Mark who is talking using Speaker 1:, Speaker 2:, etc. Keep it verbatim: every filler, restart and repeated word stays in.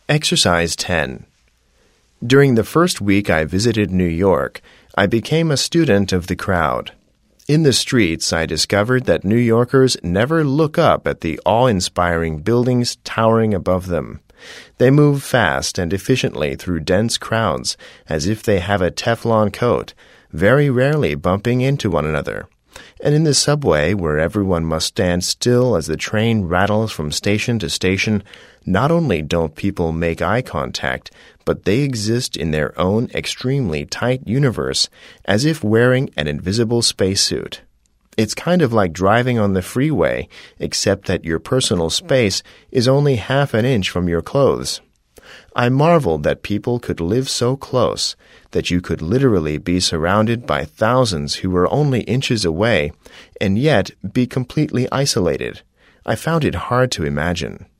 Speaker 1: Exercise ten. During the first week I visited New York, I became a student of the crowd. In the streets, I discovered that New Yorkers never look up at the awe-inspiring buildings towering above them. They move fast and efficiently through dense crowds, as if they have a Teflon coat, very rarely bumping into one another. And in the subway, where everyone must stand still as the train rattles from station to station, not only don't people make eye contact, but they exist in their own extremely tight universe, as if wearing an invisible spacesuit. It's kind of like driving on the freeway, except that your personal space is only half an inch from your clothes. I marveled that people could live so close, that you could literally be surrounded by thousands who were only inches away, and yet be completely isolated. I found it hard to imagine.